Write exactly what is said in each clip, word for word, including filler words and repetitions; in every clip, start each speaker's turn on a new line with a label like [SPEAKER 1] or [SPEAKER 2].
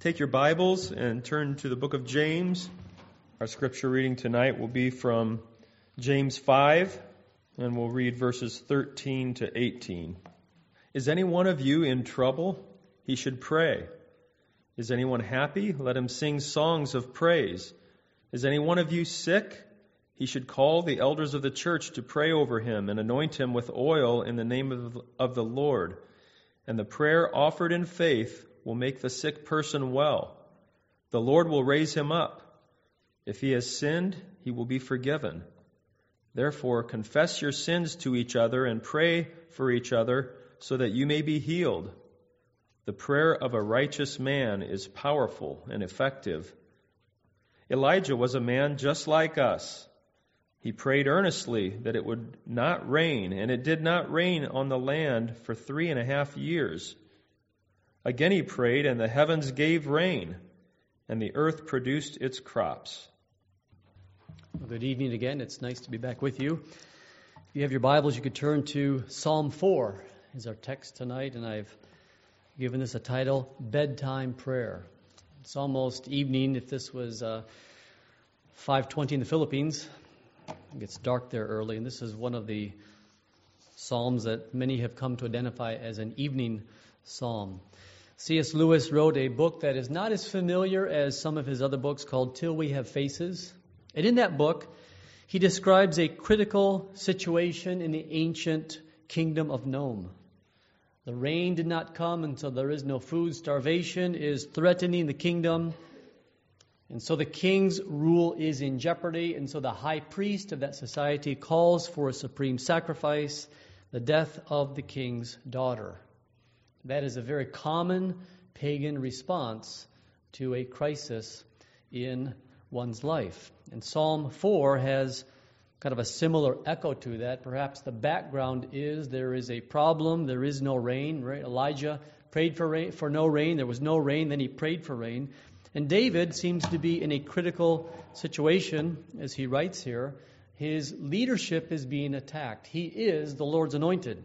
[SPEAKER 1] Take your Bibles and turn to the book of James. Our scripture reading tonight will be from James five, and we'll read verses thirteen to eighteen. Is any one of you in trouble? He should pray. Is anyone happy? Let him sing songs of praise. Is any one of you sick? He should call the elders of the church to pray over him and anoint him with oil in the name of, of the Lord. And the prayer offered in faith will make the sick person well. The Lord will raise him up. If he has sinned, he will be forgiven. Therefore, confess your sins to each other and pray for each other so that you may be healed. The prayer of a righteous man is powerful and effective. Elijah was a man just like us. He prayed earnestly that it would not rain, and it did not rain on the land for three and a half years. Again he prayed, and the heavens gave rain, and the earth produced its crops.
[SPEAKER 2] Well, good evening again. It's nice to be back with you. If you have your Bibles, you could turn to Psalm four is our text tonight, and I've given this a title, Bedtime Prayer. It's almost evening. If this was uh, five twenty in the Philippines, it gets dark there early, and this is one of the psalms that many have come to identify as an evening psalm. C S Lewis wrote a book that is not as familiar as some of his other books called Till We Have Faces. And in that book, he describes a critical situation in the ancient kingdom of Nome. The rain did not come, and so there is no food. Starvation is threatening the kingdom. And so the king's rule is in jeopardy. And so the high priest of that society calls for a supreme sacrifice, the death of the king's daughter. That is a very common pagan response to a crisis in one's life. And Psalm four has kind of a similar echo to that. Perhaps the background is there is a problem, there is no rain. Right? Elijah prayed for rain, for no rain, there was no rain, then he prayed for rain. And David seems to be in a critical situation, as he writes here. His leadership is being attacked. He is the Lord's anointed.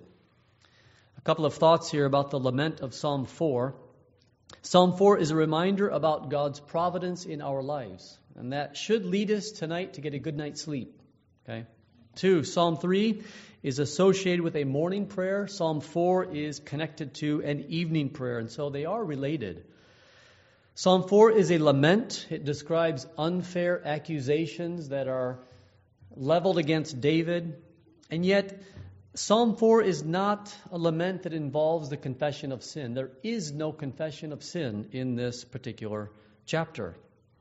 [SPEAKER 2] A couple of thoughts here about the lament of Psalm four. Psalm four is a reminder about God's providence in our lives. And that should lead us tonight to get a good night's sleep. Okay. Two, Psalm three is associated with a morning prayer. Psalm four is connected to an evening prayer. And so they are related. Psalm four is a lament. It describes unfair accusations that are leveled against David. And yet, Psalm four is not a lament that involves the confession of sin. There is no confession of sin in this particular chapter.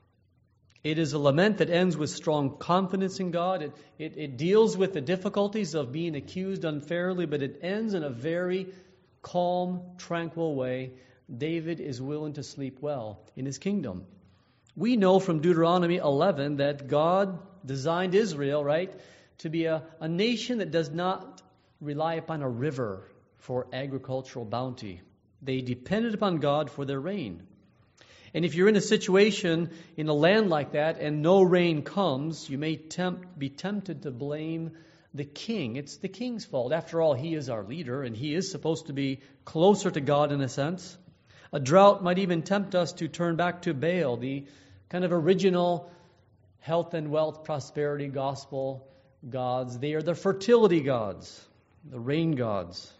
[SPEAKER 2] It is a lament that ends with strong confidence in God. It, it, it deals with the difficulties of being accused unfairly, but it ends in a very calm, tranquil way. David is willing to sleep well in his kingdom. We know from Deuteronomy eleven that God designed Israel, right, to be a, a nation that does not rely upon a river for agricultural bounty. They depended upon God for their rain. And if you're in a situation in a land like that and no rain comes, you may tempt, be tempted to blame the king. It's the king's fault. After all, he is our leader and he is supposed to be closer to God in a sense. A drought might even tempt us to turn back to Baal, the kind of original health and wealth, prosperity, gospel gods. They are the fertility gods, the rain gods.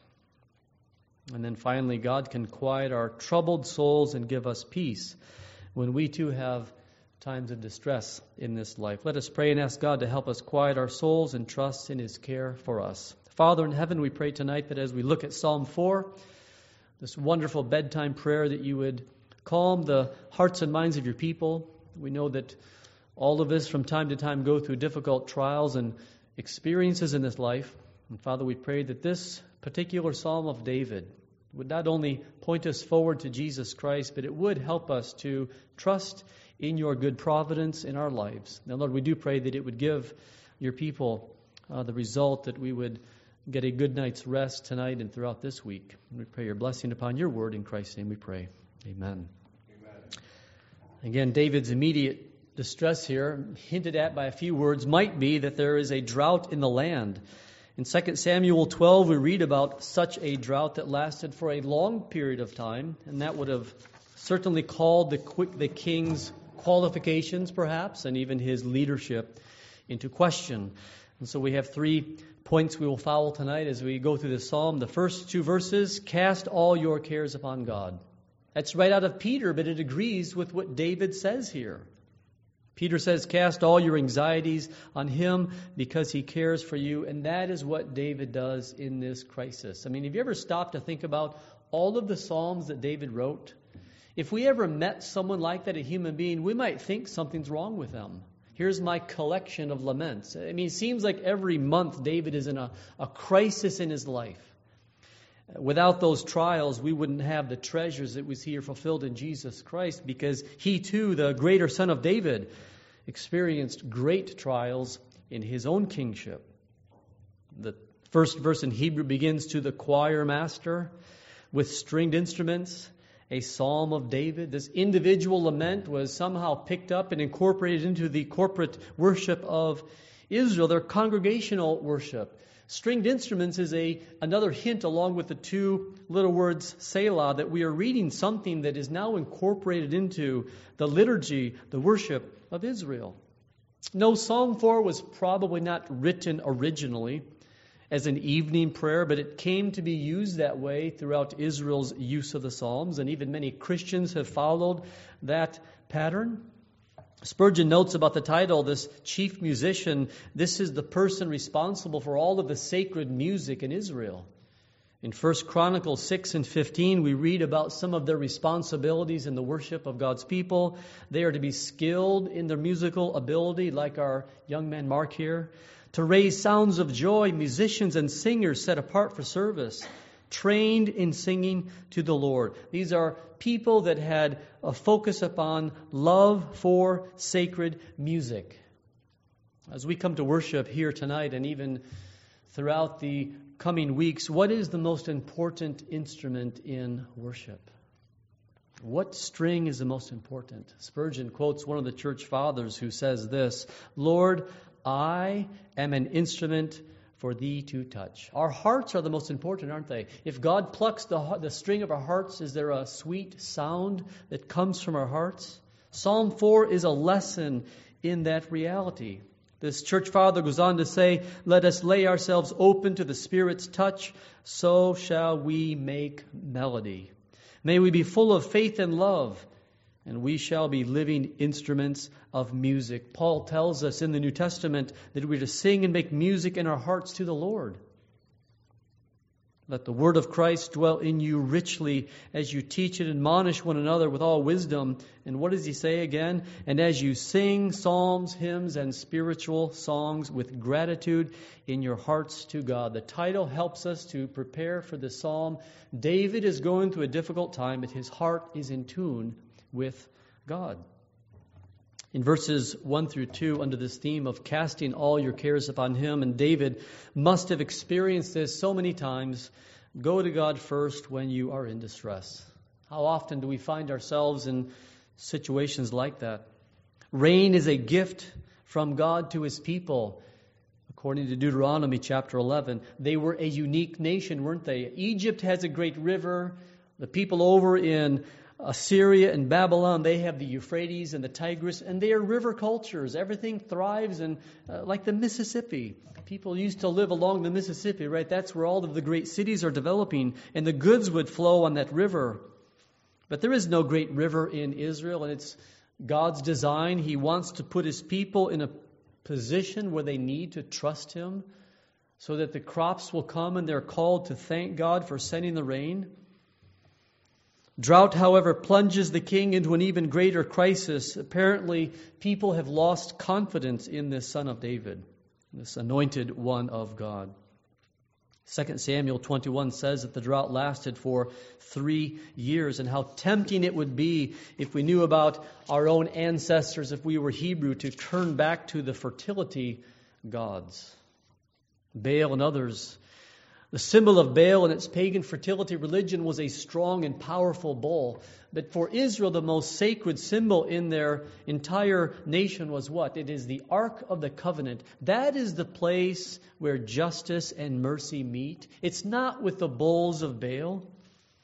[SPEAKER 2] And then finally, God can quiet our troubled souls and give us peace when we too have times of distress in this life. Let us pray and ask God to help us quiet our souls and trust in His care for us. Father in heaven, we pray tonight that as we look at Psalm four, this wonderful bedtime prayer, that you would calm the hearts and minds of your people. We know that all of us from time to time go through difficult trials and experiences in this life. And Father, we pray that this particular Psalm of David would not only point us forward to Jesus Christ, but it would help us to trust in your good providence in our lives. Now, Lord, we do pray that it would give your people uh, the result that we would get a good night's rest tonight and throughout this week. We pray your blessing upon your word. In Christ's name we pray. Amen. Amen. Again, David's immediate distress here, hinted at by a few words, might be that there is a drought in the land. In Second Samuel twelve, we read about such a drought that lasted for a long period of time, and that would have certainly called the, quick, the king's qualifications, perhaps, and even his leadership into question. And so we have three points we will follow tonight as we go through this psalm. The first two verses, cast all your cares upon God. That's right out of Peter, but it agrees with what David says here. Peter says, cast all your anxieties on him because he cares for you. And that is what David does in this crisis. I mean, have you ever stopped to think about all of the Psalms that David wrote? If we ever met someone like that, a human being, we might think something's wrong with them. Here's my collection of laments. I mean, it seems like every month David is in a, a crisis in his life. Without those trials, we wouldn't have the treasures that we see here fulfilled in Jesus Christ, because he too, the greater son of David, experienced great trials in his own kingship. The first verse in Hebrew begins, to the choir master with stringed instruments, a psalm of David. This individual lament was somehow picked up and incorporated into the corporate worship of Israel, their congregational worship. Stringed instruments is a another hint, along with the two little words Selah, that we are reading something that is now incorporated into the liturgy, the worship of Israel. No, Psalm four was probably not written originally as an evening prayer, but it came to be used that way throughout Israel's use of the Psalms, and even many Christians have followed that pattern. Spurgeon notes about the title, this chief musician, this is the person responsible for all of the sacred music in Israel. In First Chronicles six and fifteen, we read about some of their responsibilities in the worship of God's people. They are to be skilled in their musical ability, like our young man Mark here. To raise sounds of joy, musicians and singers set apart for service, trained in singing to the Lord. These are people that had a focus upon love for sacred music. As we come to worship here tonight and even throughout the coming weeks, what is the most important instrument in worship? What string is the most important? Spurgeon quotes one of the church fathers who says this, Lord, I am an instrument for thee to touch. Our hearts are the most important, aren't they? If God plucks the, the string of our hearts, is there a sweet sound that comes from our hearts? Psalm four is a lesson in that reality. This church father goes on to say, let us lay ourselves open to the Spirit's touch, so shall we make melody. May we be full of faith and love, and we shall be living instruments of music. Paul tells us in the New Testament that we're to sing and make music in our hearts to the Lord. Let the word of Christ dwell in you richly as you teach and admonish one another with all wisdom. And what does he say again? And as you sing psalms, hymns, and spiritual songs with gratitude in your hearts to God. The title helps us to prepare for the psalm. David is going through a difficult time, but his heart is in tune with God. In verses one through two, under this theme of casting all your cares upon him, and David must have experienced this so many times, go to God first when you are in distress. How often do we find ourselves in situations like that? Rain is a gift from God to his people. According to Deuteronomy chapter eleven, they were a unique nation, weren't they? Egypt has a great river. The people over in Assyria and Babylon, they have the Euphrates and the Tigris, and they are river cultures. Everything thrives, and uh, like the Mississippi. People used to live along the Mississippi, right? That's where all of the great cities are developing, and the goods would flow on that river. But there is no great river in Israel, and it's God's design. He wants to put his people in a position where they need to trust him so that the crops will come and they're called to thank God for sending the rain. Drought, however, plunges the king into an even greater crisis. Apparently, people have lost confidence in this son of David, this anointed one of God. Second Samuel twenty-one says that the drought lasted for three years, and how tempting it would be if we knew about our own ancestors, if we were Hebrew, to turn back to the fertility gods. Baal and others. The symbol of Baal and its pagan fertility religion was a strong and powerful bull. But for Israel, the most sacred symbol in their entire nation was what? It is the Ark of the Covenant. That is the place where justice and mercy meet. It's not with the bulls of Baal.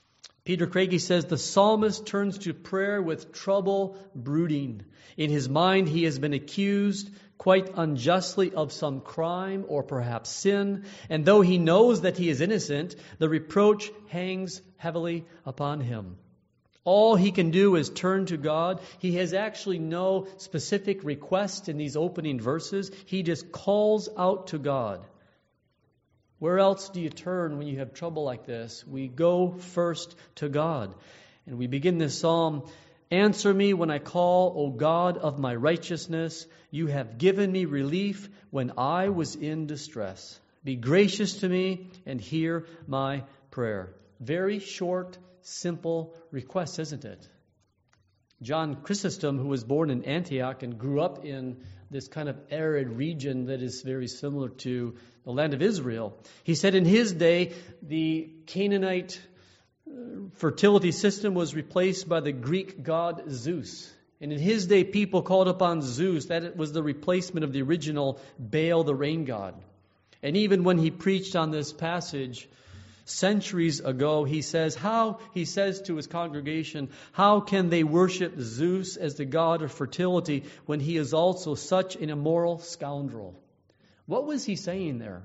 [SPEAKER 2] Peter Craigie says the psalmist turns to prayer with trouble brooding. In his mind, he has been accused quite unjustly of some crime or perhaps sin, and though he knows that he is innocent, the reproach hangs heavily upon him. All he can do is turn to God. He has actually no specific request in these opening verses. He just calls out to God. Where else do you turn when you have trouble like this? We go first to God. And we begin this psalm, "Answer me when I call, O God of my righteousness. You have given me relief when I was in distress. Be gracious to me and hear my prayer." Very short, simple request, isn't it? John Chrysostom, who was born in Antioch and grew up in this kind of arid region that is very similar to the land of Israel, he said in his day, the Canaanite fertility system was replaced by the Greek god Zeus. And in his day, people called upon Zeus. That was the replacement of the original Baal, the rain god. And even when he preached on this passage centuries ago, he says, how, he says to his congregation, how can they worship Zeus as the god of fertility when he is also such an immoral scoundrel? What was he saying there?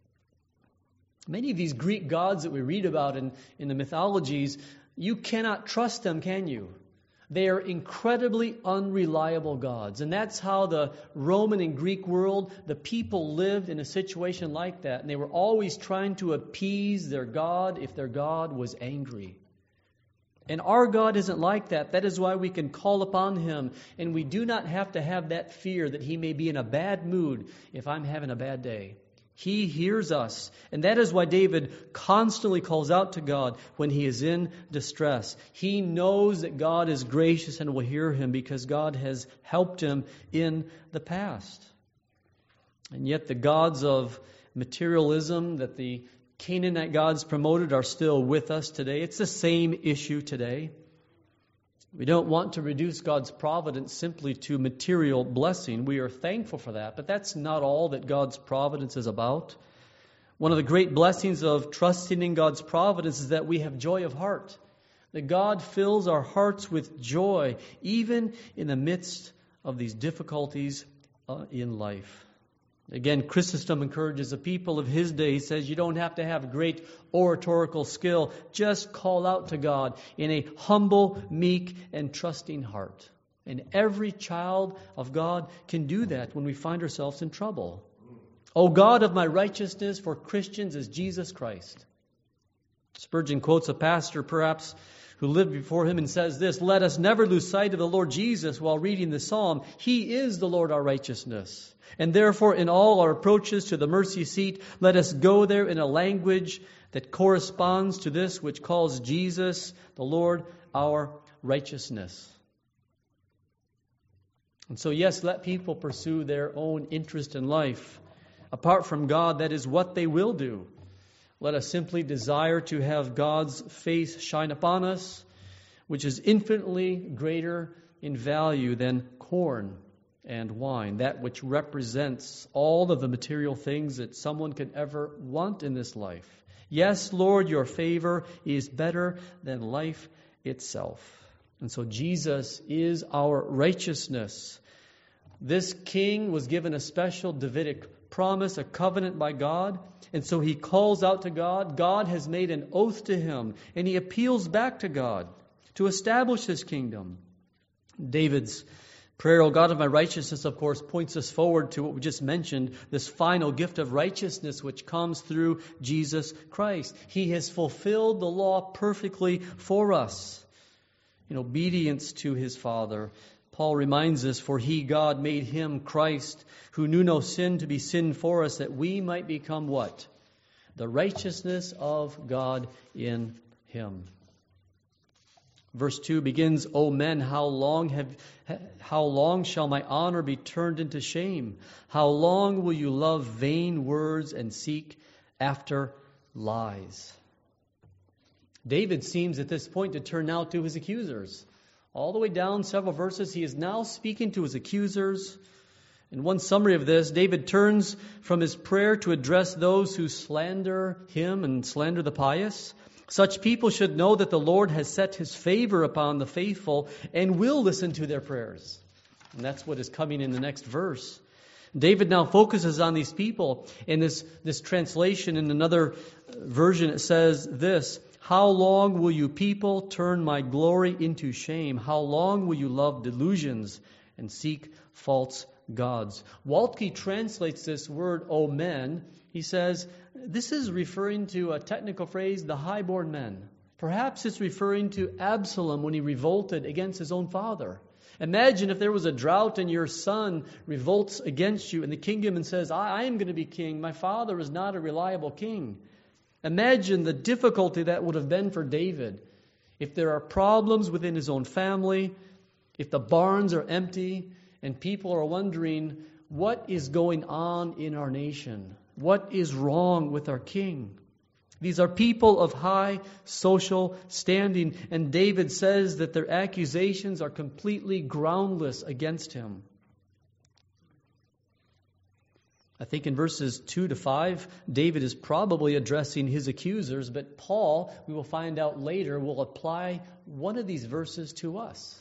[SPEAKER 2] Many of these Greek gods that we read about in, in the mythologies, you cannot trust them, can you? They are incredibly unreliable gods. And that's how the Roman and Greek world, the people lived in a situation like that. And they were always trying to appease their God if their God was angry. And our God isn't like that. That is why we can call upon Him. And we do not have to have that fear that He may be in a bad mood if I'm having a bad day. He hears us. And that is why David constantly calls out to God when he is in distress. He knows that God is gracious and will hear him because God has helped him in the past. And yet the gods of materialism that the Canaanite gods promoted are still with us today. It's the same issue today. We don't want to reduce God's providence simply to material blessing. We are thankful for that, but that's not all that God's providence is about. One of the great blessings of trusting in God's providence is that we have joy of heart, that God fills our hearts with joy, even in the midst of these difficulties uh, in life. Again, Chrysostom encourages the people of his day. He says you don't have to have great oratorical skill. Just call out to God in a humble, meek, and trusting heart. And every child of God can do that when we find ourselves in trouble. O God of my righteousness, for Christians is Jesus Christ. Spurgeon quotes a pastor, perhaps, who lived before him and says this, "Let us never lose sight of the Lord Jesus while reading the psalm. He is the Lord our righteousness. And therefore, in all our approaches to the mercy seat, let us go there in a language that corresponds to this which calls Jesus, the Lord, our righteousness." And so, yes, let people pursue their own interest in life. Apart from God, that is what they will do. Let us simply desire to have God's face shine upon us, which is infinitely greater in value than corn and wine, that which represents all of the material things that someone could ever want in this life. Yes, Lord, your favor is better than life itself. And so Jesus is our righteousness. This king was given a special Davidic promise, a covenant by God. And so he calls out to God. God has made an oath to him. And he appeals back to God to establish his kingdom. David's prayer, O God of my righteousness, of course, points us forward to what we just mentioned, this final gift of righteousness which comes through Jesus Christ. He has fulfilled the law perfectly for us in obedience to his Father. Paul reminds us, for he, God, made him, Christ, who knew no sin, to be sin for us, that we might become what? The righteousness of God in him. Verse two begins, O men, how long have, how long shall my honor be turned into shame? How long will you love vain words and seek after lies? David seems at this point to turn now to his accusers. All the way down several verses, he is now speaking to his accusers. In one summary of this, David turns from his prayer to address those who slander him and slander the pious. Such people should know that the Lord has set His favor upon the faithful and will listen to their prayers. And that's what is coming in the next verse. David now focuses on these people. In this, this translation, in another version, it says this: "How long will you people turn my glory into shame? How long will you love delusions and seek false gods?" Waltke translates this word, "O men." He says, this is referring to a technical phrase, the highborn men. Perhaps it's referring to Absalom when he revolted against his own father. Imagine if there was a drought and your son revolts against you in the kingdom and says, I, I am going to be king. My father is not a reliable king. Imagine the difficulty that would have been for David. If there are problems within his own family, if the barns are empty, and people are wondering, what is going on in our nation? What is wrong with our king? These are people of high social standing, and David says that their accusations are completely groundless against him. I think in verses two to five, David is probably addressing his accusers, but Paul, we will find out later, will apply one of these verses to us.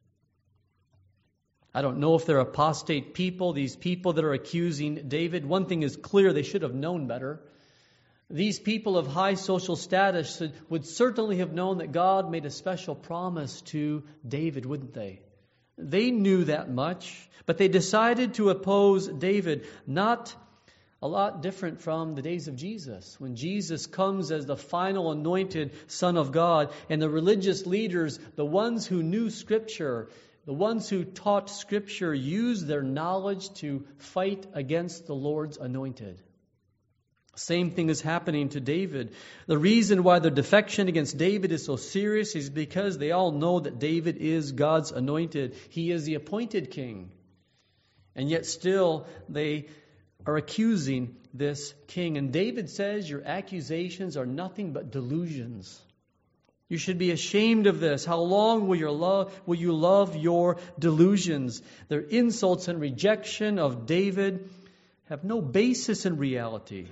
[SPEAKER 2] I don't know if they're apostate people, these people that are accusing David. One thing is clear, they should have known better. These people of high social status would certainly have known that God made a special promise to David, wouldn't they? They knew that much, but they decided to oppose David. Not a lot different from the days of Jesus, when Jesus comes as the final anointed Son of God, and the religious leaders, the ones who knew Scripture, the ones who taught Scripture, used their knowledge to fight against the Lord's anointed. Same thing is happening to David. The reason why their defection against David is so serious is because they all know that David is God's anointed. He is the appointed king. And yet still they are accusing this king. And David says, your accusations are nothing but delusions. You should be ashamed of this. How long will, your love, will you love your delusions? Their insults and rejection of David have no basis in reality.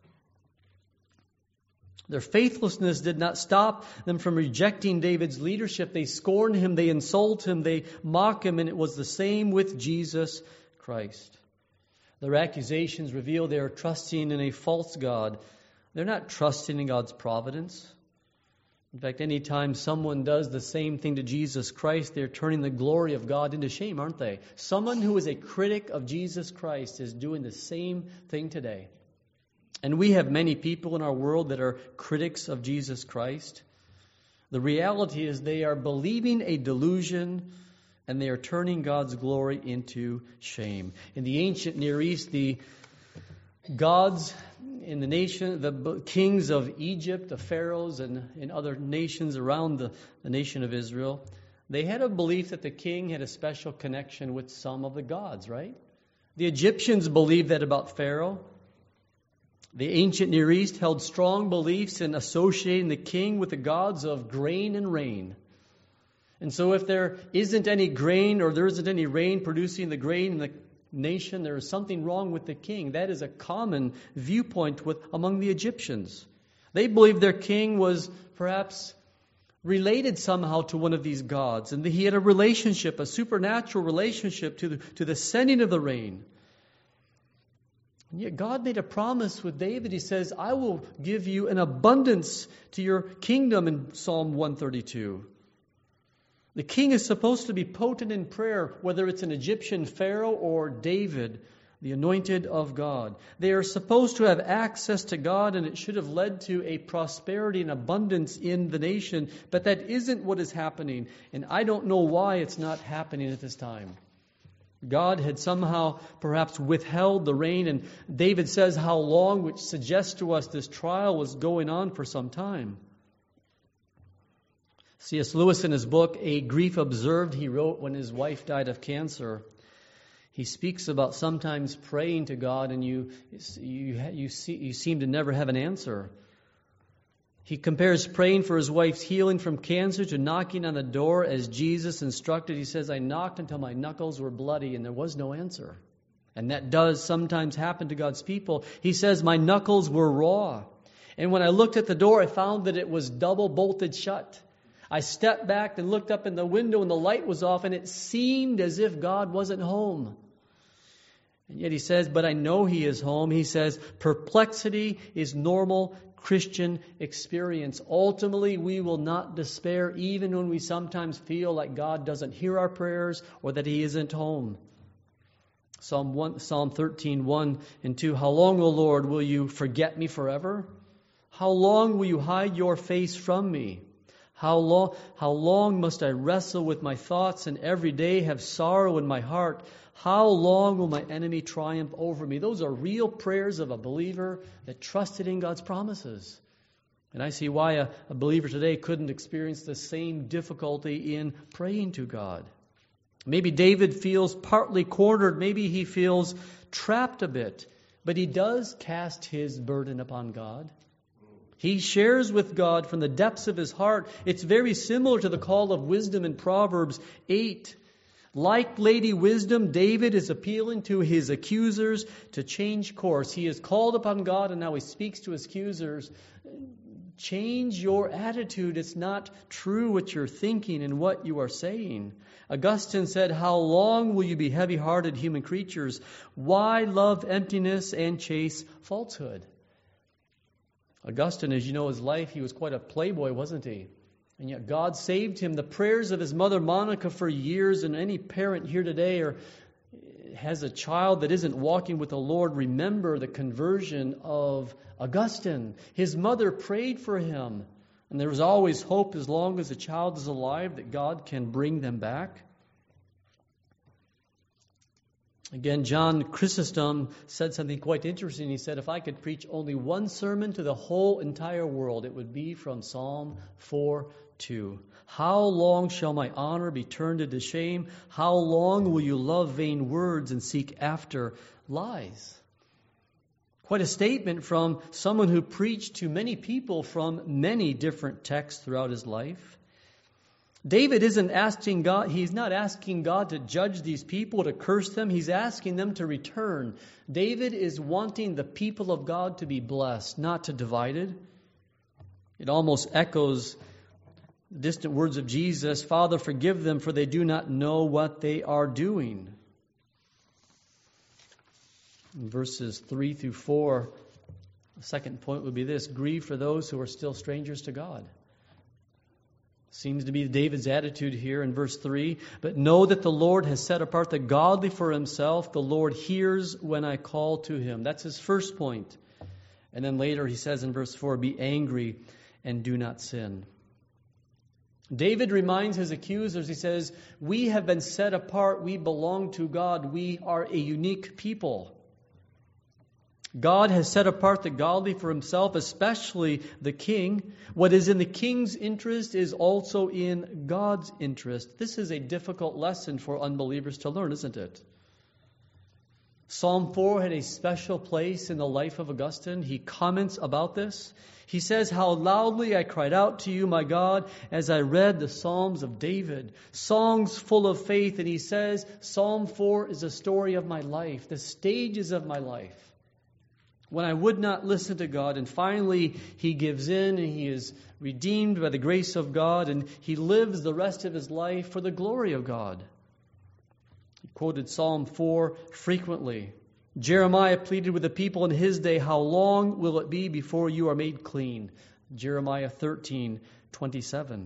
[SPEAKER 2] Their faithlessness did not stop them from rejecting David's leadership. They scorn him, they insult him, they mock him, and it was the same with Jesus Christ. Their accusations reveal they are trusting in a false God. They're not trusting in God's providence. In fact, anytime someone does the same thing to Jesus Christ, they're turning the glory of God into shame, aren't they? Someone who is a critic of Jesus Christ is doing the same thing today. And we have many people in our world that are critics of Jesus Christ. The reality is they are believing a delusion and they are turning God's glory into shame. In the ancient Near East, the gods in the nation, the kings of Egypt, the pharaohs, and in other nations around the, the nation of Israel, they had a belief that the king had a special connection with some of the gods, right? The Egyptians believed that about Pharaoh. The ancient Near East held strong beliefs in associating the king with the gods of grain and rain. And so if there isn't any grain or there isn't any rain producing the grain in the nation, there is something wrong with the king. That is a common viewpoint with among the Egyptians. They believed their king was perhaps related somehow to one of these gods, and that he had a relationship, a supernatural relationship to the, to the sending of the rain. And yet God made a promise with David. He says, I will give you an abundance to your kingdom in Psalm one thirty-two. The king is supposed to be potent in prayer, whether it's an Egyptian Pharaoh or David, the anointed of God. They are supposed to have access to God, and it should have led to a prosperity and abundance in the nation. But that isn't what is happening, and I don't know why it's not happening at this time. God had somehow perhaps withheld the rain, and David says how long, which suggests to us this trial was going on for some time. C S Lewis, in his book, A Grief Observed, he wrote when his wife died of cancer, he speaks about sometimes praying to God and you you you, see, you seem to never have an answer. He compares praying for his wife's healing from cancer to knocking on the door as Jesus instructed. He says, I knocked until my knuckles were bloody and there was no answer. And that does sometimes happen to God's people. He says, my knuckles were raw. And when I looked at the door, I found that it was double bolted shut. I stepped back and looked up in the window and the light was off, and it seemed as if God wasn't home. And yet he says, but I know he is home. He says, perplexity is normal Christian experience. Ultimately, we will not despair even when we sometimes feel like God doesn't hear our prayers or that he isn't home. Psalm one, Psalm thirteen, one and two. How long, O Lord, will you forget me forever? How long will you hide your face from me? How long, how long must I wrestle with my thoughts and every day have sorrow in my heart? How long will my enemy triumph over me? Those are real prayers of a believer that trusted in God's promises. And I see why a, a believer today couldn't experience the same difficulty in praying to God. Maybe David feels partly cornered. Maybe he feels trapped a bit. But he does cast his burden upon God. He shares with God from the depths of his heart. It's very similar to the call of wisdom in Proverbs eight. Like Lady Wisdom, David is appealing to his accusers to change course. He has called upon God and now he speaks to his accusers. Change your attitude. It's not true what you're thinking and what you are saying. Augustine said, how long will you be heavy-hearted human creatures? Why love emptiness and chase falsehood? Augustine, as you know his life, he was quite a playboy, wasn't he? And yet God saved him. The prayers of his mother Monica for years, and any parent here today or has a child that isn't walking with the Lord, remember the conversion of Augustine. His mother prayed for him. And there is always hope as long as the child is alive that God can bring them back. Again, John Chrysostom said something quite interesting. He said, if I could preach only one sermon to the whole entire world, it would be from Psalm four two. How long shall my honor be turned into shame? How long will you love vain words and seek after lies? Quite a statement from someone who preached to many people from many different texts throughout his life. David isn't asking God, he's not asking God to judge these people, to curse them. He's asking them to return. David is wanting the people of God to be blessed, not to divided. It almost echoes the distant words of Jesus, Father, forgive them, for they do not know what they are doing. In verses three through four, the second point would be this: grieve for those who are still strangers to God. Seems to be David's attitude here in verse three. But know that the Lord has set apart the godly for himself. The Lord hears when I call to him. That's his first point. And then later he says in verse four, be angry and do not sin. David reminds his accusers, he says, we have been set apart. We belong to God. We are a unique people. God has set apart the godly for himself, especially the king. What is in the king's interest is also in God's interest. This is a difficult lesson for unbelievers to learn, isn't it? Psalm four had a special place in the life of Augustine. He comments about this. He says, how loudly I cried out to you, my God, as I read the Psalms of David, songs full of faith. And he says, Psalm four is a story of my life, the stages of my life. When I would not listen to God, and finally he gives in and he is redeemed by the grace of God, and he lives the rest of his life for the glory of God. He quoted Psalm four frequently. Jeremiah pleaded with the people in his day, how long will it be before you are made clean? Jeremiah thirteen twenty-seven.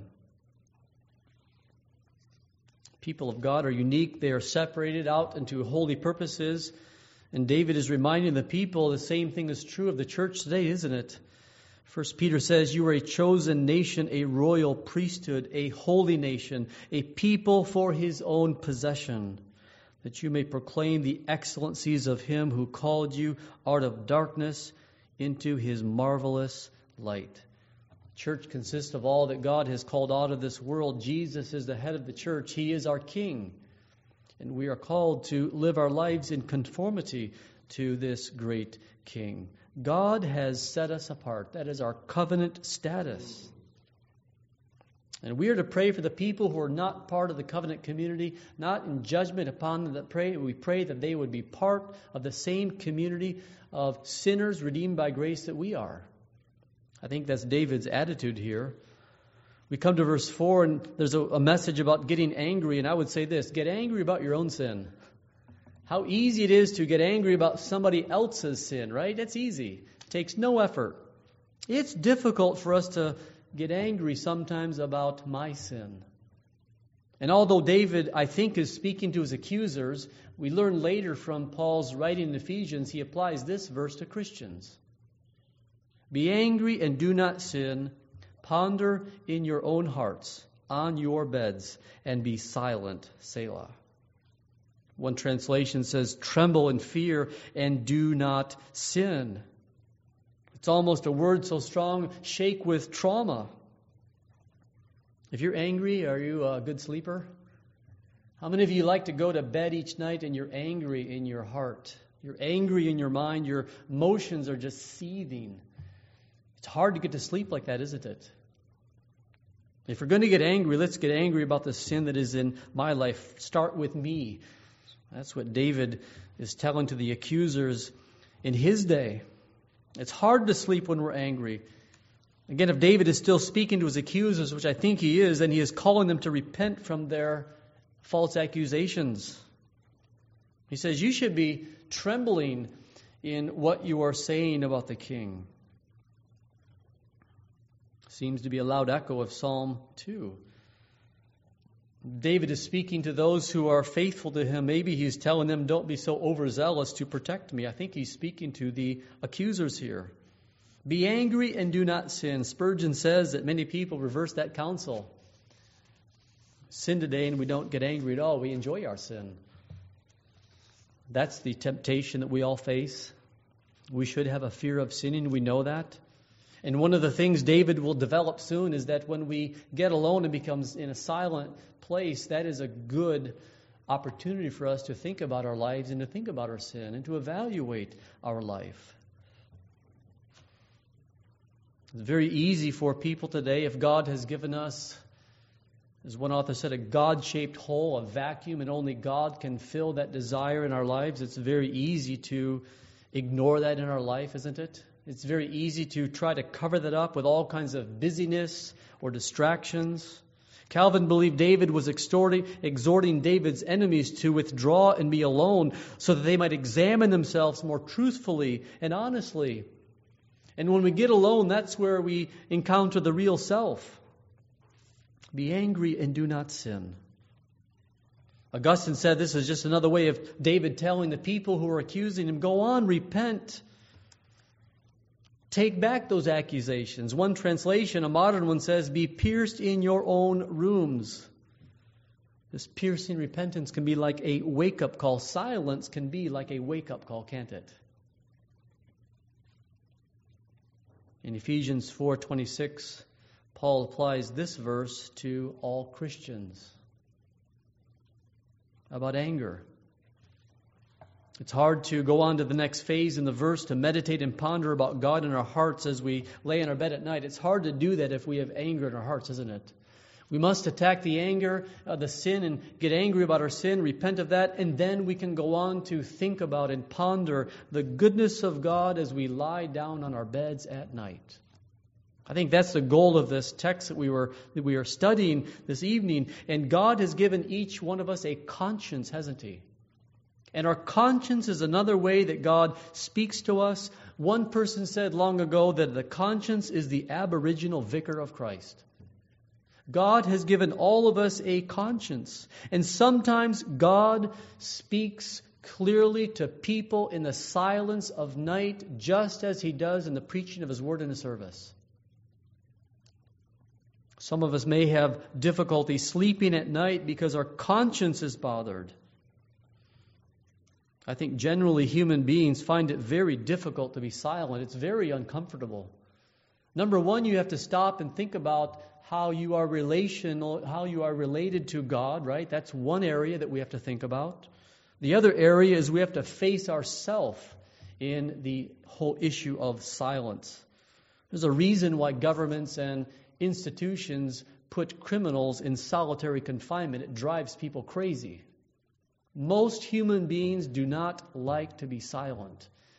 [SPEAKER 2] People of God are unique. They are separated out into holy purposes. And David is reminding the people the same thing is true of the church today, isn't it? First Peter says, you are a chosen nation, a royal priesthood, a holy nation, a people for his own possession, that you may proclaim the excellencies of him who called you out of darkness into his marvelous light. Church consists of all that God has called out of this world. Jesus is the head of the church. He is our king. And we are called to live our lives in conformity to this great King. God has set us apart. That is our covenant status. And we are to pray for the people who are not part of the covenant community, not in judgment upon them that pray. We pray that they would be part of the same community of sinners redeemed by grace that we are. I think that's David's attitude here. We come to verse four, and there's a, a message about getting angry, and I would say this: get angry about your own sin. How easy it is to get angry about somebody else's sin, right? It's easy. It takes no effort. It's difficult for us to get angry sometimes about my sin. And although David, I think, is speaking to his accusers, we learn later from Paul's writing in Ephesians, he applies this verse to Christians. Be angry and do not sin. Ponder in your own hearts, on your beds, and be silent. Selah. One translation says, tremble in fear and do not sin. It's almost a word so strong, shake with trauma. If you're angry, are you a good sleeper? How many of you like to go to bed each night and you're angry in your heart? You're angry in your mind. Your emotions are just seething. It's hard to get to sleep like that, isn't it? If we're going to get angry, let's get angry about the sin that is in my life. Start with me. That's what David is telling to the accusers in his day. It's hard to sleep when we're angry. Again, if David is still speaking to his accusers, which I think he is, then he is calling them to repent from their false accusations. He says, you should be trembling in what you are saying about the king. Seems to be a loud echo of Psalm two. David is speaking to those who are faithful to him. Maybe he's telling them, don't be so overzealous to protect me. I think he's speaking to the accusers here. Be angry and do not sin. Spurgeon says that many people reverse that counsel. Sin today and we don't get angry at all. We enjoy our sin. That's the temptation that we all face. We should have a fear of sinning. We know that. And one of the things David will develop soon is that when we get alone and becomes in a silent place, that is a good opportunity for us to think about our lives and to think about our sin and to evaluate our life. It's very easy for people today, if God has given us, as one author said, a God-shaped hole, a vacuum, and only God can fill that desire in our lives. It's very easy to ignore that in our life, isn't it? It's very easy to try to cover that up with all kinds of busyness or distractions. Calvin believed David was exhorting, exhorting David's enemies to withdraw and be alone so that they might examine themselves more truthfully and honestly. And when we get alone, that's where we encounter the real self. Be angry and do not sin. Augustine said this is just another way of David telling the people who are accusing him, go on, repent. Take back those accusations. One translation, a modern one, says, be pierced in your own rooms. This piercing repentance can be like a wake-up call. Silence can be like a wake-up call, can't it? In Ephesians four twenty-six, Paul applies this verse to all Christians about anger. It's hard to go on to the next phase in the verse to meditate and ponder about God in our hearts as we lay in our bed at night. It's hard to do that if we have anger in our hearts, isn't it? We must attack the anger, uh, the sin, and get angry about our sin, repent of that, and then we can go on to think about and ponder the goodness of God as we lie down on our beds at night. I think that's the goal of this text that we were that we are studying this evening. And God has given each one of us a conscience, hasn't He? And our conscience is another way that God speaks to us. One person said long ago that the conscience is the aboriginal vicar of Christ. God has given all of us a conscience. And sometimes God speaks clearly to people in the silence of night, just as He does in the preaching of His word in a service. Some of us may have difficulty sleeping at night because our conscience is bothered. I think generally human beings find it very difficult to be silent. It's very uncomfortable. Number one, you have to stop and think about how you are relational, how you are related to God, right? That's one area that we have to think about. The other area is we have to face ourselves in the whole issue of silence. There's a reason why governments and institutions put criminals in solitary confinement. It drives people crazy. Most human beings do not like to be silent.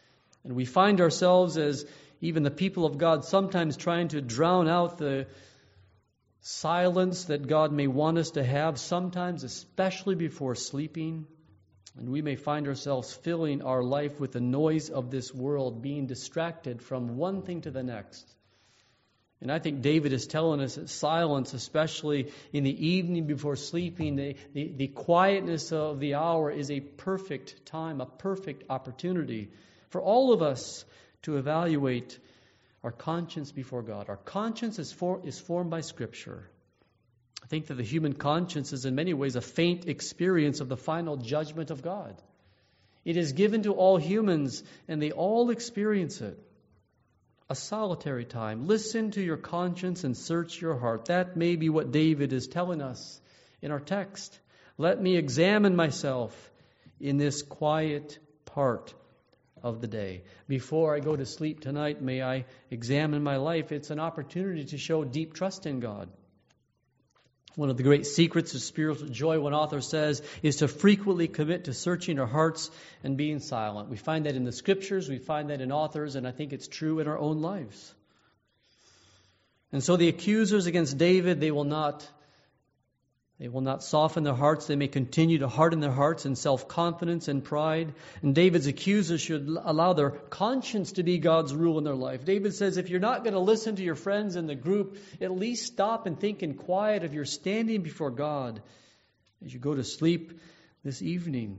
[SPEAKER 2] And we find ourselves as even the people of God sometimes trying to drown out the silence that God may want us to have, sometimes especially before sleeping. And we may find ourselves filling our life with the noise of this world, being distracted from one thing to the next. And I think David is telling us that silence, especially in the evening before sleeping, the, the, the quietness of the hour is a perfect time, a perfect opportunity for all of us to evaluate our conscience before God. Our conscience is, for, is formed by Scripture. I think that the human conscience is in many ways a faint experience of the final judgment of God. It is given to all humans, and they all experience it. A solitary time. Listen to your conscience and search your heart. That may be what David is telling us in our text. Let me examine myself in this quiet part of the day. Before I go to sleep tonight, may I examine my life. It's an opportunity to show deep trust in God. One of the great secrets of spiritual joy, one author says, is to frequently commit to searching our hearts and being silent. We find that in the Scriptures, we find that in authors, and I think it's true in our own lives. And so the accusers against David, they will not, they will not soften their hearts. They may continue to harden their hearts in self-confidence and pride. And David's accusers should allow their conscience to be God's rule in their life. David says, if you're not going to listen to your friends in the group, at least stop and think in quiet of your standing before God as you go to sleep this evening.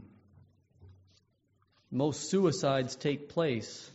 [SPEAKER 2] Most suicides take place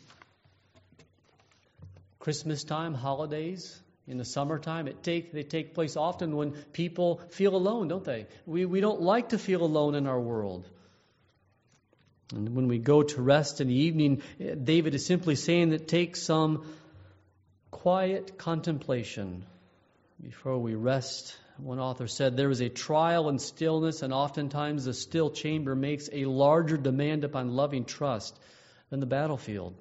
[SPEAKER 2] Christmas time, holidays. In the summertime, it take, they take place often when people feel alone, don't they? We, we don't like to feel alone in our world. And when we go to rest in the evening, David is simply saying that take some quiet contemplation before we rest. One author said there is a trial in stillness, and oftentimes the still chamber makes a larger demand upon loving trust than the battlefield.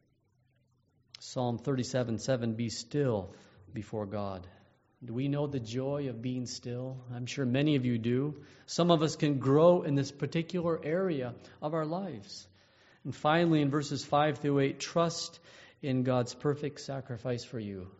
[SPEAKER 2] Psalm thirty-seven seven, be still before God. Do we know the joy of being still? I'm sure many of you do. Some of us can grow in this particular area of our lives. And finally, in verses five through eight, trust in God's perfect sacrifice for you.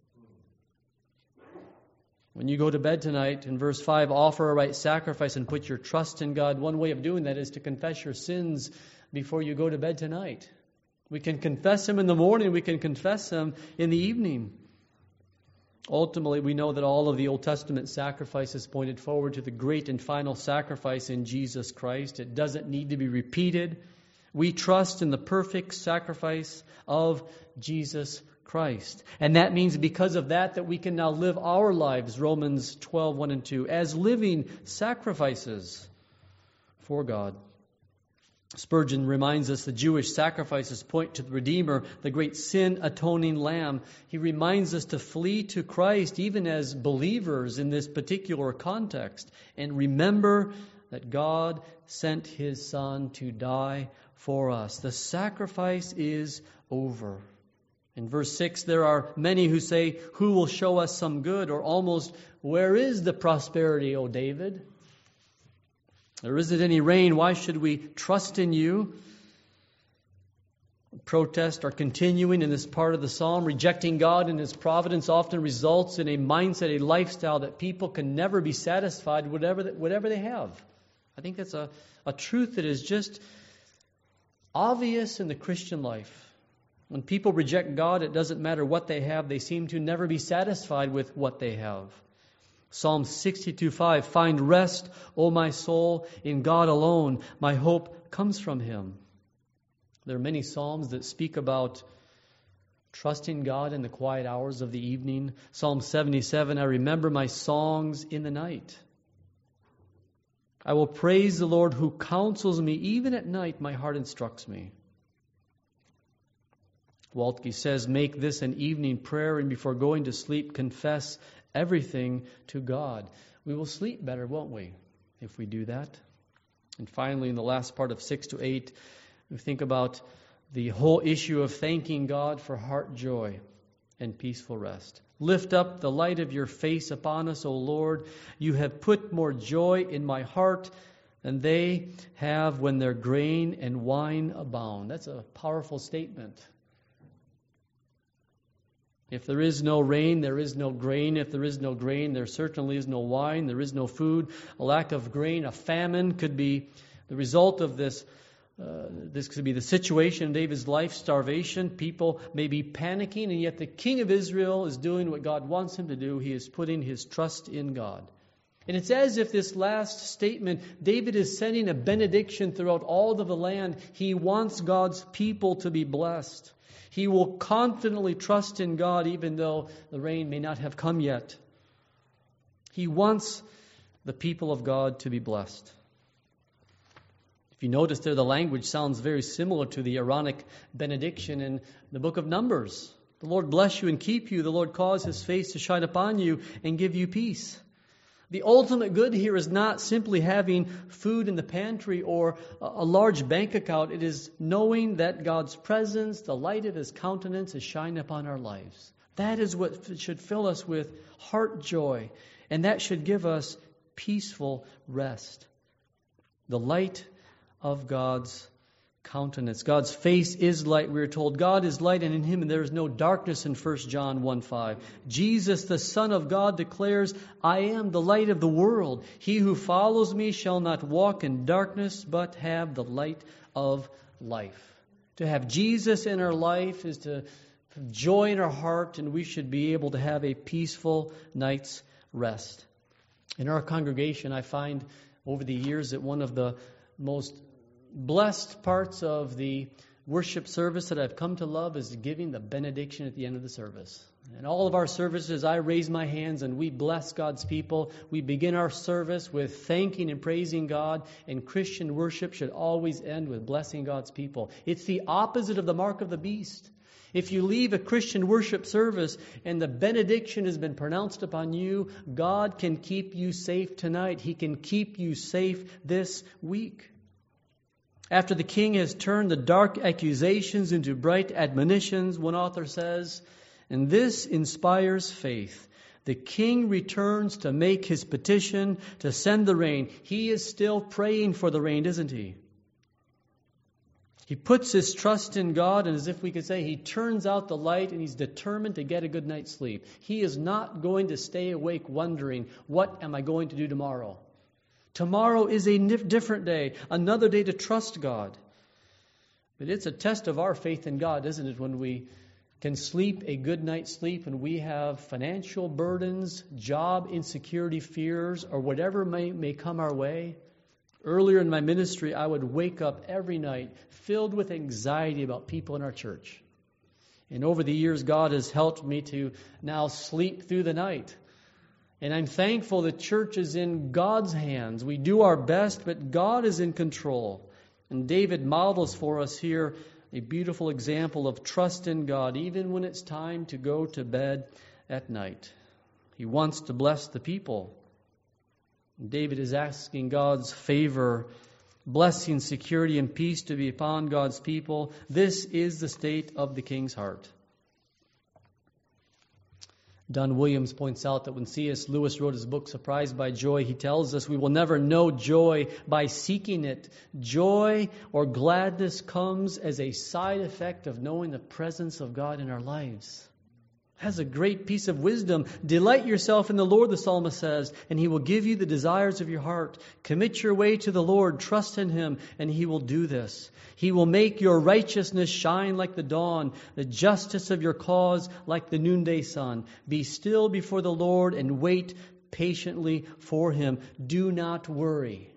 [SPEAKER 2] When you go to bed tonight, in verse five, offer a right sacrifice and put your trust in God. One way of doing that is to confess your sins before you go to bed tonight. We can confess them in the morning. We can confess them in the evening. Ultimately, we know that all of the Old Testament sacrifices pointed forward to the great and final sacrifice in Jesus Christ. It doesn't need to be repeated. We trust in the perfect sacrifice of Jesus Christ. And that means because of that, that we can now live our lives, Romans twelve, one and two, as living sacrifices for God. Spurgeon reminds us the Jewish sacrifices point to the Redeemer, the great sin-atoning Lamb. He reminds us to flee to Christ, even as believers in this particular context, and remember that God sent His Son to die for us. The sacrifice is over. In verse six, there are many who say, who will show us some good? Or almost, where is the prosperity, O David? There isn't any rain. Why should we trust in you? Protests are continuing in this part of the psalm. Rejecting God and His providence often results in a mindset, a lifestyle that people can never be satisfied whatever they, whatever they have. I think that's a, a truth that is just obvious in the Christian life. When people reject God, it doesn't matter what they have. They seem to never be satisfied with what they have. Psalm sixty-two five, find rest, O my soul, in God alone. My hope comes from Him. There are many psalms that speak about trusting God in the quiet hours of the evening. Psalm seventy-seven, I remember my songs in the night. I will praise the Lord who counsels me. Even at night, my heart instructs me. Waltke says, make this an evening prayer, and before going to sleep, confess everything to God. We will sleep better, won't we, if we do that? And finally, in the last part of six to eight, we think about the whole issue of thanking God for heart joy and peaceful rest. Lift up the light of your face upon us, O Lord. You have put more joy in my heart than they have when their grain and wine abound. That's a powerful statement. If there is no rain, there is no grain. If there is no grain, there certainly is no wine. There is no food. A lack of grain, a famine could be the result of this. Uh, this could be the situation in David's life, starvation. People may be panicking, and yet the king of Israel is doing what God wants him to do. He is putting his trust in God. And it's as if this last statement, David is sending a benediction throughout all of the land. He wants God's people to be blessed. He will confidently trust in God even though the rain may not have come yet. He wants the people of God to be blessed. If you notice there, the language sounds very similar to the Aaronic benediction in the book of Numbers. The Lord bless you and keep you. The Lord cause His face to shine upon you and give you peace. The ultimate good here is not simply having food in the pantry or a large bank account. It is knowing that God's presence, the light of His countenance, is shining upon our lives. That is what should fill us with heart joy, and that should give us peaceful rest. The light of God's countenance. God's face is light, we are told. God is light, and in Him there is no darkness in First John one five. Jesus, the Son of God, declares, I am the light of the world. He who follows me shall not walk in darkness, but have the light of life. To have Jesus in our life is to have joy in our heart, and we should be able to have a peaceful night's rest. In our congregation, I find over the years that one of the most blessed parts of the worship service that I've come to love is giving the benediction at the end of the service. In all of our services, I raise my hands and we bless God's people. We begin our service with thanking and praising God, and Christian worship should always end with blessing God's people. It's the opposite of the mark of the beast. If you leave a Christian worship service and the benediction has been pronounced upon you, God can keep you safe tonight. He can keep you safe this week. After the king has turned the dark accusations into bright admonitions, one author says, and this inspires faith. The king returns to make his petition to send the rain. He is still praying for the rain, isn't he? He puts his trust in God, and as if we could say, he turns out the light and he's determined to get a good night's sleep. He is not going to stay awake wondering, what am I going to do tomorrow? Tomorrow is a different day, another day to trust God. But it's a test of our faith in God, isn't it, when we can sleep a good night's sleep and we have financial burdens, job insecurity, fears, or whatever may, may come our way. Earlier in my ministry, I would wake up every night filled with anxiety about people in our church. And over the years, God has helped me to now sleep through the night. And I'm thankful the church is in God's hands. We do our best, but God is in control. And David models for us here a beautiful example of trust in God, even when it's time to go to bed at night. He wants to bless the people. David is asking God's favor, blessing, security, and peace to be upon God's people. This is the state of the king's heart. Don Williams points out that when C S Lewis wrote his book, Surprised by Joy, he tells us we will never know joy by seeking it. Joy or gladness comes as a side effect of knowing the presence of God in our lives. That's a great piece of wisdom. Delight yourself in the Lord, the psalmist says, and He will give you the desires of your heart. Commit your way to the Lord, trust in Him, and He will do this. He will make your righteousness shine like the dawn, the justice of your cause like the noonday sun. Be still before the Lord and wait patiently for Him. Do not worry.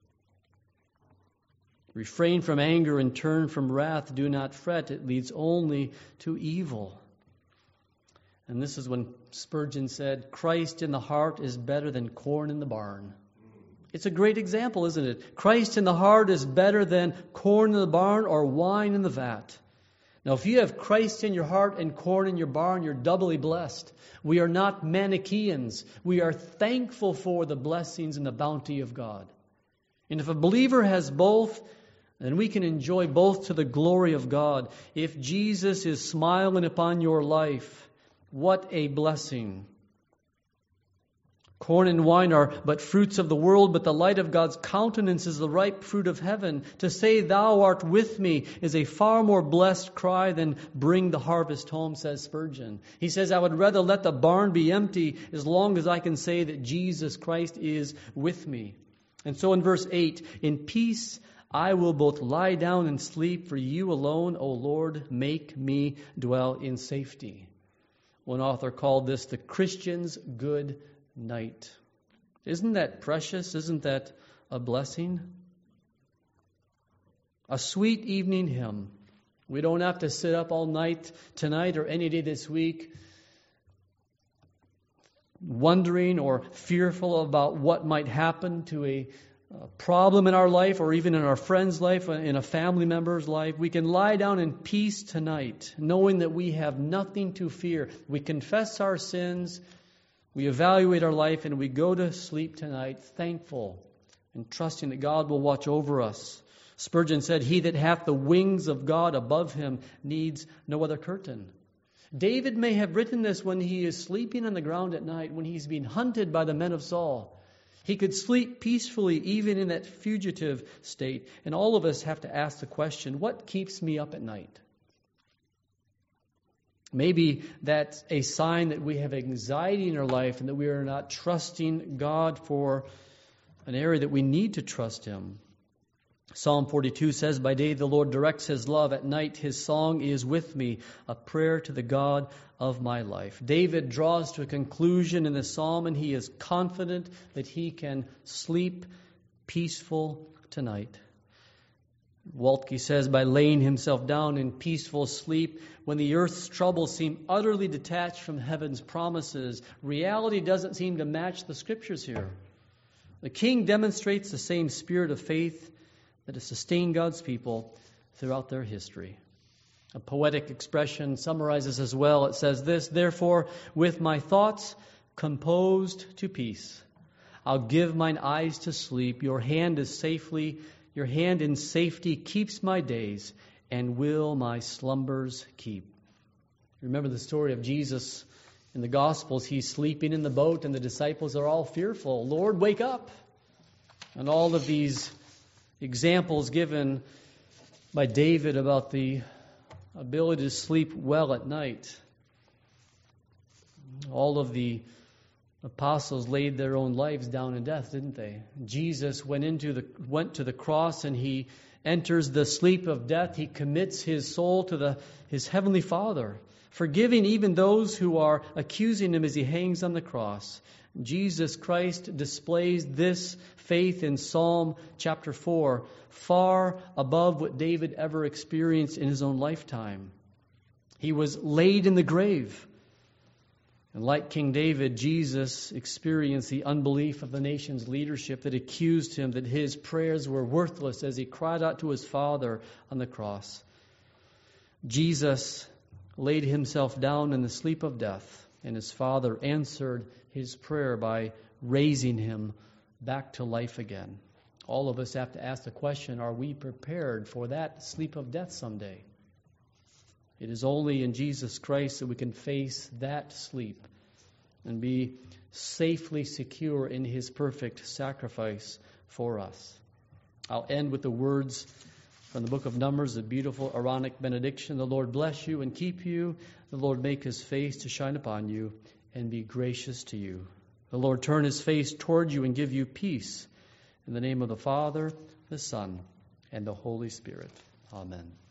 [SPEAKER 2] Refrain from anger and turn from wrath. Do not fret. It leads only to evil. And this is when Spurgeon said, Christ in the heart is better than corn in the barn. It's a great example, isn't it? Christ in the heart is better than corn in the barn or wine in the vat. Now, if you have Christ in your heart and corn in your barn, you're doubly blessed. We are not Manichaeans. We are thankful for the blessings and the bounty of God. And if a believer has both, then we can enjoy both to the glory of God. If Jesus is smiling upon your life, what a blessing. Corn and wine are but fruits of the world, but the light of God's countenance is the ripe fruit of heaven. To say, "Thou art with me," is a far more blessed cry than "Bring the harvest home," says Spurgeon. He says, "I would rather let the barn be empty as long as I can say that Jesus Christ is with me." And so in verse eight, "In peace I will both lie down and sleep, for you alone, O Lord, make me dwell in safety." One author called this the Christian's good night. Isn't that precious? Isn't that a blessing? A sweet evening hymn. We don't have to sit up all night tonight or any day this week wondering or fearful about what might happen to a a problem in our life or even in our friend's life, in a family member's life. We can lie down in peace tonight, knowing that we have nothing to fear. We confess our sins, we evaluate our life, and we go to sleep tonight thankful and trusting that God will watch over us. Spurgeon said, "He that hath the wings of God above him needs no other curtain." David may have written this when he is sleeping on the ground at night, when he's being hunted by the men of Saul. He could sleep peacefully even in that fugitive state. And all of us have to ask the question, what keeps me up at night? Maybe that's a sign that we have anxiety in our life and that we are not trusting God for an area that we need to trust Him. Psalm forty-two says, "By day the Lord directs His love. At night His song is with me, a prayer to the God of my life." David draws to a conclusion in the psalm, and he is confident that he can sleep peaceful tonight. Waltke says, "By laying himself down in peaceful sleep, when the earth's troubles seem utterly detached from heaven's promises, reality doesn't seem to match the Scriptures here." The king demonstrates the same spirit of faith that has sustained God's people throughout their history. A poetic expression summarizes as well. It says this, "Therefore, with my thoughts composed to peace, I'll give mine eyes to sleep. Your hand is safely, your hand in safety keeps my days, and will my slumbers keep." Remember the story of Jesus in the Gospels. He's sleeping in the boat, and the disciples are all fearful. "Lord, wake up!" And all of these examples given by David about the ability to sleep well at night. All of the apostles laid their own lives down in death, didn't they? Jesus went into the went to the cross, and he enters the sleep of death. He commits his soul to the his heavenly Father, forgiving even those who are accusing him as he hangs on the cross. Jesus Christ displays this faith in Psalm chapter four, far above what David ever experienced in his own lifetime. He was laid in the grave. And like King David, Jesus experienced the unbelief of the nation's leadership that accused him that his prayers were worthless as he cried out to his Father on the cross. Jesus laid himself down in the sleep of death, and his Father answered his prayer by raising him back to life again. All of us have to ask the question, are we prepared for that sleep of death someday? It is only in Jesus Christ that we can face that sleep and be safely secure in His perfect sacrifice for us. I'll end with the words from the book of Numbers, the beautiful Aaronic benediction. "The Lord bless you and keep you. The Lord make His face to shine upon you and be gracious to you. The Lord turn His face toward you and give you peace. In the name of the Father, the Son, and the Holy Spirit. Amen."